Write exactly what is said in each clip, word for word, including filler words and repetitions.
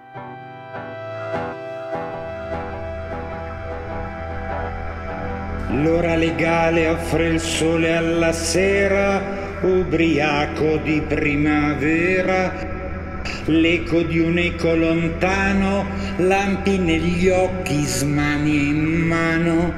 L'ora legale offre il sole alla sera, ubriaco di primavera, l'eco di un eco lontano, lampi negli occhi, smanie in mano.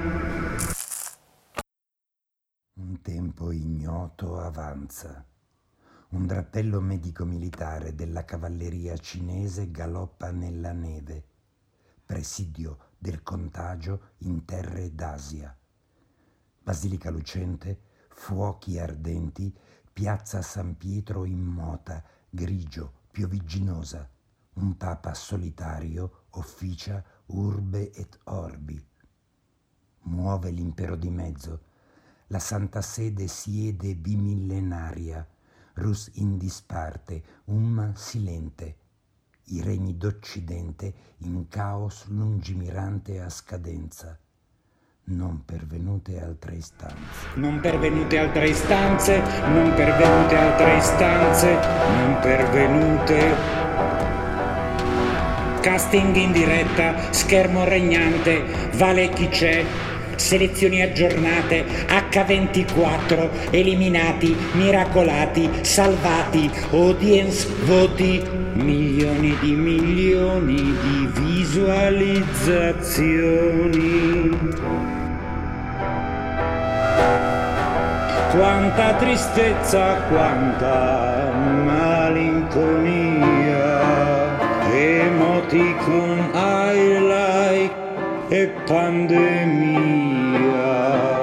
Un tempo ignoto avanza. Un drappello medico-militare della cavalleria cinese galoppa nella neve, presidio del contagio in terre d'Asia. Basilica lucente, fuochi ardenti, piazza San Pietro immota, grigio, piovigginosa. Un papa solitario officia urbe et orbi. Muove l'impero di mezzo. La Santa Sede siede bimillenaria, rus in disparte, umma silente. I regni d'Occidente in caos lungimirante a scadenza. Non pervenute altre istanze. Non pervenute altre istanze, non pervenute altre istanze, non pervenute. Casting in diretta, schermo regnante, vale chi c'è, selezioni aggiornate, acca ventiquattro, eliminati, miracolati, salvati, audience, voti, milioni di milioni di visualizzazioni. Quanta tristezza, quanta malinconia, emoticon, I like e pandemia.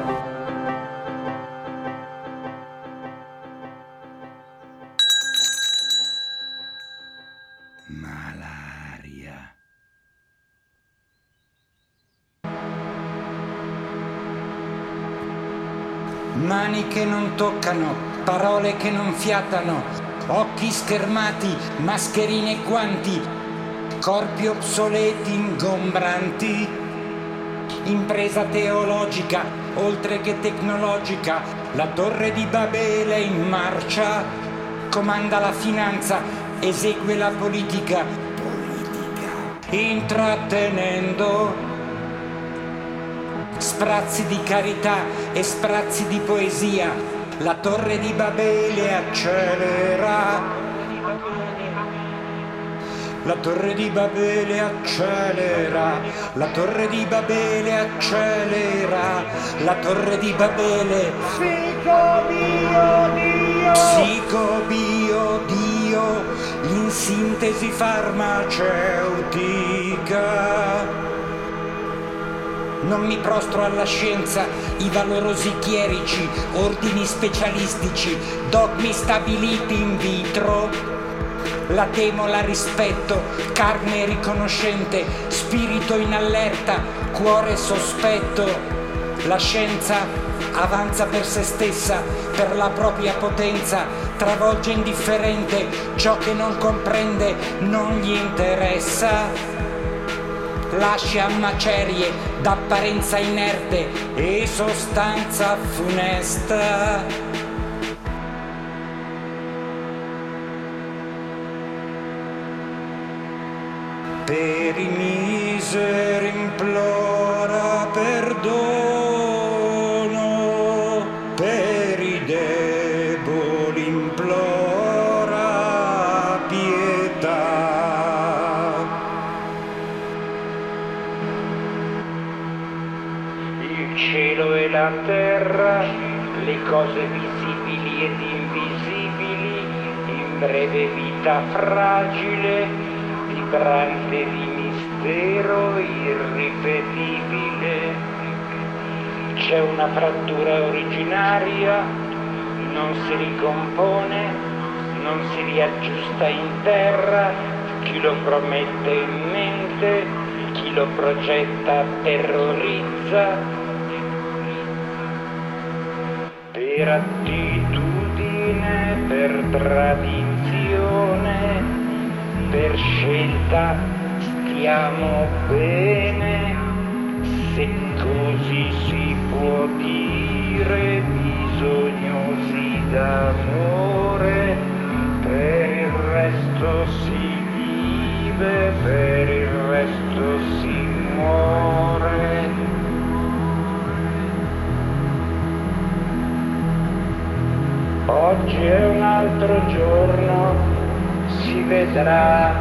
Malaria. Mani che non toccano, parole che non fiatano, occhi schermati, mascherine e guanti, corpi obsoleti, ingombranti. Impresa teologica, oltre che tecnologica, la torre di Babele è in marcia, comanda la finanza, esegue la politica, politica, intrattenendo sprazzi di carità e sprazzi di poesia. La torre di Babele accelera. La torre di Babele accelera. La torre di Babele accelera. La torre di Babele. Psicobio Dio. Psicobio Dio. In sintesi farmaceutica. Non mi prostro alla scienza, i valorosi chierici, ordini specialistici, dogmi stabiliti in vitro. La temo, la rispetto, carne riconoscente, spirito in allerta, cuore sospetto. La scienza avanza per se stessa, per la propria potenza, travolge indifferente ciò che non comprende, non gli interessa. Lascia macerie d'apparenza inerte e sostanza funesta. Per i miseri implora perdono, per i deboli implora pietà. Il cielo e la terra, le cose visibili ed invisibili, in breve vita fragile, vibrante di mistero irripetibile. C'è una frattura originaria, non si ricompone, non si riaggiusta in terra, chi lo promette in mente, chi lo progetta terrorizza. Per attitudine, per tradizione, per scelta stiamo bene, se così si può dire, bisognosi d'amore, per il resto si vive vive, per il resto si muore. Oggi è un altro giorno, si vedrà.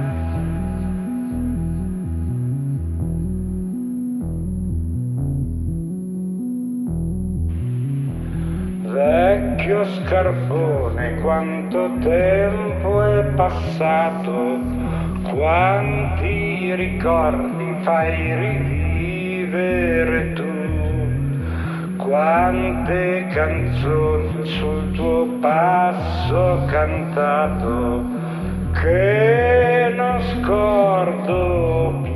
Vecchio scarpone, quanto tempo è passato, quanti ricordi fai rivivere tu, quante canzoni sul tuo passo cantato che non scordo più.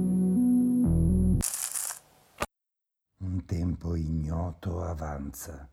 Un tempo ignoto avanza.